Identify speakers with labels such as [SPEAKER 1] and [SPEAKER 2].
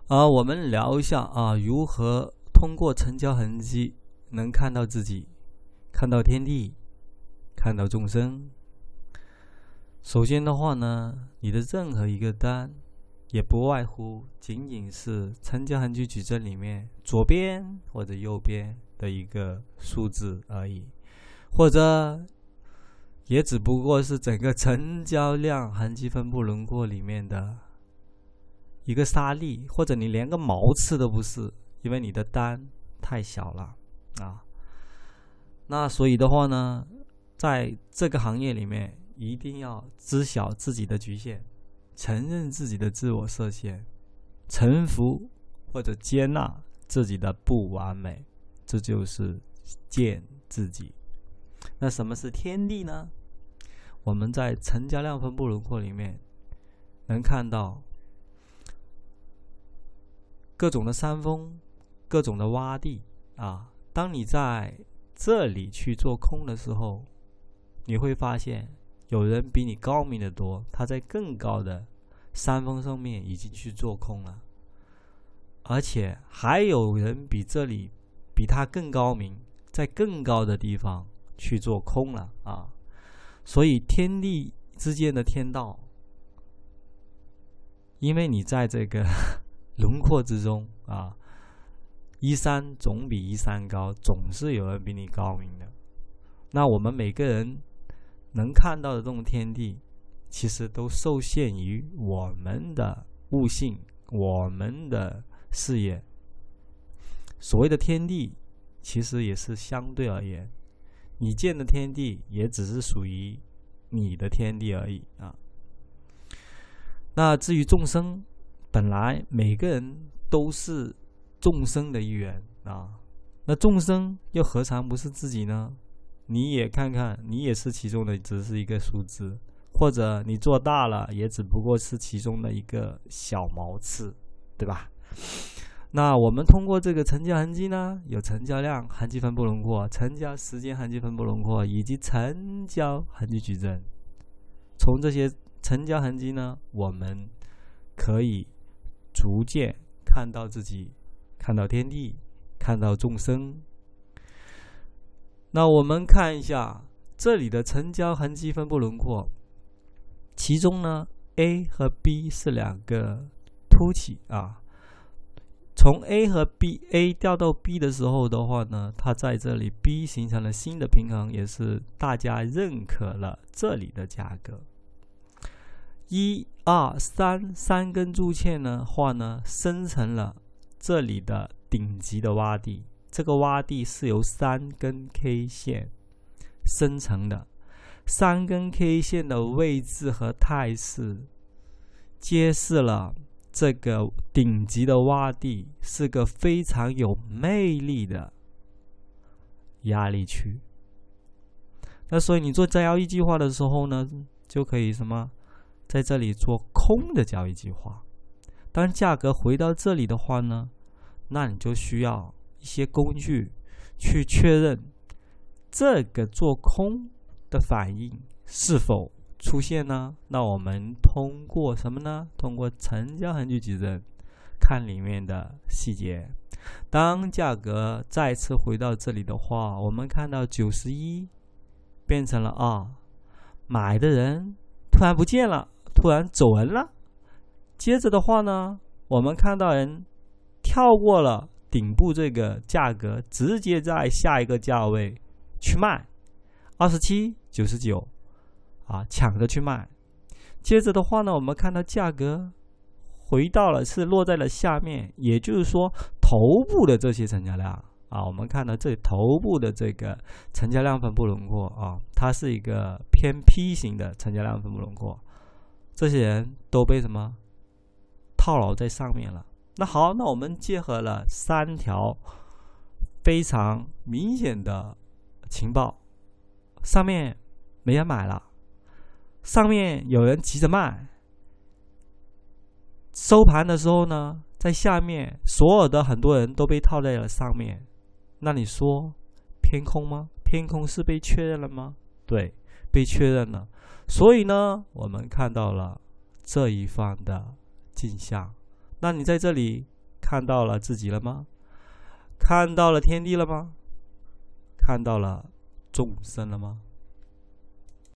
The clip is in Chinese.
[SPEAKER 1] 我们聊一下如何通过成交痕迹能看到自己，看到天地，看到众生。首先的话呢，你的任何一个单也不外乎仅仅是成交痕迹矩阵里面左边或者右边的一个数字而已，或者也只不过是整个成交量痕迹分布轮廓里面的一个沙粒，或者你连个毛刺都不是，因为你的单太小了那所以的话呢，在这个行业里面一定要知晓自己的局限，承认自己的自我设限，臣服或者接纳自己的不完美，这就是见自己。那什么是天地呢？我们在成交量分布轮廓里面能看到各种的山峰，各种的洼地当你在这里去做空的时候，你会发现有人比你高明的多，他在更高的山峰上面已经去做空了，而且还有人比这里比他更高明，在更高的地方去做空了所以天地之间的天道，因为你在这个轮廓之中一山总比一山高，总是有人比你高明的。那我们每个人能看到的这种天地，其实都受限于我们的悟性，我们的视野。所谓的天地其实也是相对而言，你见的天地也只是属于你的天地而已那至于众生，本来每个人都是众生的一员那众生又何尝不是自己呢？你也看看，你也是其中的只是一个数字，或者你做大了也只不过是其中的一个小毛刺，对吧？那我们通过这个成交痕迹呢，有成交量痕迹分布轮廓、成交时间痕迹分布轮廓以及成交痕迹矩阵。从这些成交痕迹呢，我们可以逐渐看到自己，看到天地，看到众生。那我们看一下这里的成交痕迹分布轮廓，其中呢 A 和 B 是两个凸起从 A 和 A 调到 B 的时候的话呢，它在这里 B 形成了新的平衡，也是大家认可了这里的价格。1、2、3三根柱线的话呢，生成了这里的顶级的洼地。这个洼地是由3根 K 线生成的，3根 K 线的位置和态势揭示了这个顶级的洼地是个非常有魅力的压力区。那所以你做交易计划的时候呢，就可以在这里做空的交易计划。当价格回到这里的话呢，那你就需要一些工具去确认这个做空的反应是否出现呢？那我们通过什么呢？通过成交痕迹矩阵看里面的细节。当价格再次回到这里的话，我们看到91变成了2，买的人突然不见了，突然走人了。接着的话呢，我们看到人跳过了顶部这个价格，直接在下一个价位去卖27.99抢着去卖。接着的话呢，我们看到价格回到了是落在了下面，也就是说头部的这些成交量我们看到这头部的这个成交量分布轮廓它是一个偏 P 型的成交量分布轮廓，这些人都被套牢在上面了。那好，那我们结合了3条非常明显的情报，上面没人买了，上面有人急着卖，收盘的时候呢，在下面所有的很多人都被套在了上面。那你说偏空吗？偏空是被确认了吗？对，被确认了。所以呢，我们看到了这一方的镜像。那你在这里看到了自己了吗？看到了天地了吗？看到了众生了吗？